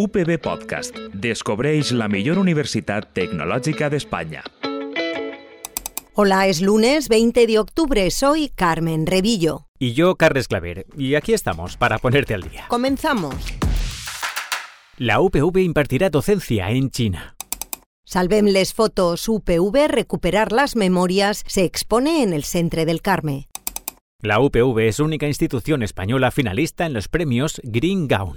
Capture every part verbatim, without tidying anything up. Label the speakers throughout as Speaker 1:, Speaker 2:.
Speaker 1: U P B Podcast. Descobreix la millor universitat tecnològica d'Espanya.
Speaker 2: Hola, es lunes veinte de octubre. Soy Carmen Revillo.
Speaker 3: Y yo, Carles Claver. Y aquí estamos para ponerte al día.
Speaker 2: Comenzamos.
Speaker 3: La U P V impartirá docencia en China.
Speaker 2: Salvem les fotos U P V, recuperar las memorias, se expone en el Centre del Carme.
Speaker 3: La U P V es única institución española finalista en los premios Green Gown.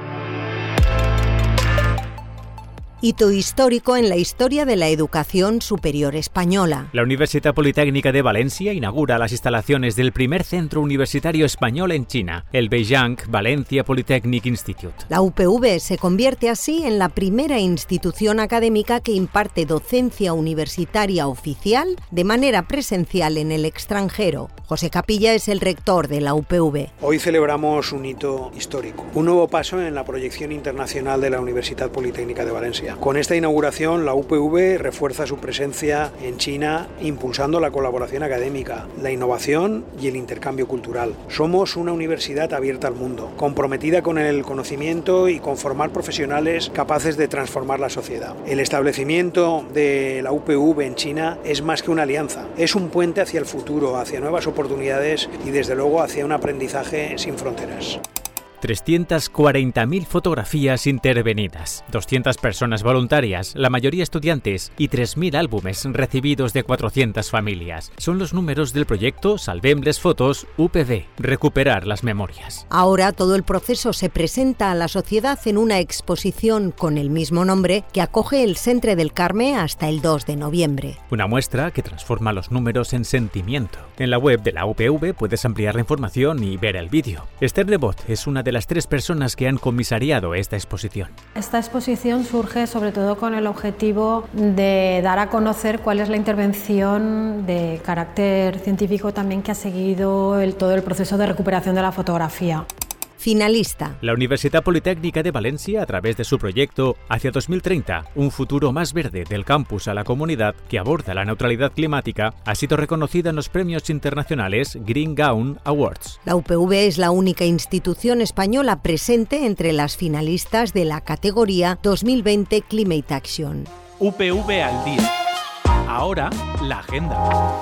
Speaker 2: Hito histórico en la historia de la educación superior española.
Speaker 3: La Universitat Politécnica de Valencia inaugura las instalaciones del primer centro universitario español en China, el Beijing Valencia Polytechnic Institute.
Speaker 2: La U P V se convierte así en la primera institución académica que imparte docencia universitaria oficial de manera presencial en el extranjero. José Capilla es el rector de la U P V.
Speaker 4: Hoy celebramos un hito histórico, un nuevo paso en la proyección internacional de la Universitat Politécnica de Valencia. Con esta inauguración, la U P V refuerza su presencia en China, impulsando la colaboración académica, la innovación y el intercambio cultural. Somos una universidad abierta al mundo, comprometida con el conocimiento y con formar profesionales capaces de transformar la sociedad. El establecimiento de la U P V en China es más que una alianza, es un puente hacia el futuro, hacia nuevas oportunidades y desde luego hacia un aprendizaje sin fronteras.
Speaker 3: trescientas cuarenta mil fotografías intervenidas, doscientas personas voluntarias, la mayoría estudiantes, y tres mil álbumes recibidos de cuatrocientas familias. Son los números del proyecto Salvem les fotos U P V, recuperar las memorias.
Speaker 2: Ahora todo el proceso se presenta a la sociedad en una exposición con el mismo nombre que acoge el Centre del Carme hasta el dos de noviembre.
Speaker 3: Una muestra que transforma los números en sentimiento. En la web de la U P V puedes ampliar la información y ver el vídeo. Esther Nebot es una de las tres personas que han comisariado esta exposición.
Speaker 5: Esta exposición surge sobre todo con el objetivo de dar a conocer cuál es la intervención de carácter científico también que ha seguido el, todo el proceso de recuperación de la fotografía.
Speaker 2: Finalista.
Speaker 3: La Universitat Politécnica de Valencia, a través de su proyecto Hacia dos mil treinta, un futuro más verde del campus a la comunidad que aborda la neutralidad climática, ha sido reconocida en los premios internacionales Green Gown Awards.
Speaker 2: La U P V es la única institución española presente entre las finalistas de la categoría dos mil veinte Climate Action.
Speaker 6: U P V al día. Ahora, la agenda.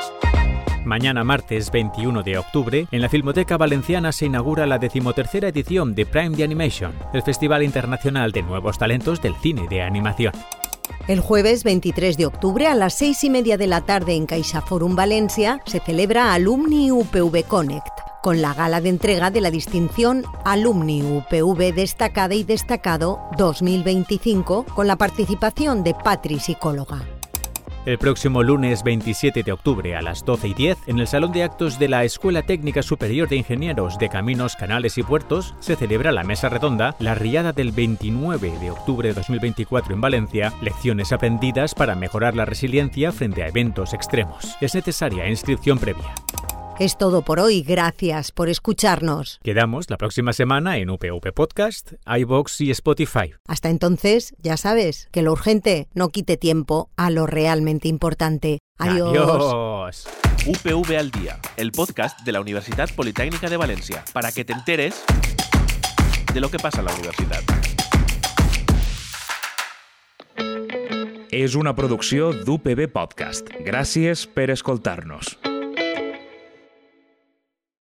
Speaker 3: Mañana martes veintiuno de octubre, en la Filmoteca Valenciana se inaugura la decimotercera edición de Prime de Animation, el Festival Internacional de Nuevos Talentos del Cine de Animación.
Speaker 2: El jueves veintitrés de octubre a las seis y media de la tarde en CaixaForum Valencia se celebra Alumni U P V Connect, con la gala de entrega de la distinción Alumni U P V Destacada y Destacado dos mil veinticinco, con la participación de Patri Psicóloga.
Speaker 3: El próximo lunes veintisiete de octubre a las doce y diez, en el Salón de Actos de la Escuela Técnica Superior de Ingenieros de Caminos, Canales y Puertos, se celebra la mesa redonda La Riada del veintinueve de octubre de dos mil veinticuatro en Valencia, lecciones aprendidas para mejorar la resiliencia frente a eventos extremos. Es necesaria inscripción previa.
Speaker 2: Es todo por hoy, gracias por escucharnos.
Speaker 3: Quedamos la próxima semana en U P V Podcast, iVoox y Spotify.
Speaker 2: Hasta entonces, ya sabes, que lo urgente no quite tiempo a lo realmente importante. Adiós.
Speaker 3: Adiós.
Speaker 6: U P V al día, el podcast de la Universitat Politécnica de Valencia, para que te enteres de lo que pasa en la universidad.
Speaker 1: És una producció d'U P B Podcast. Gràcies per escoltar-nos.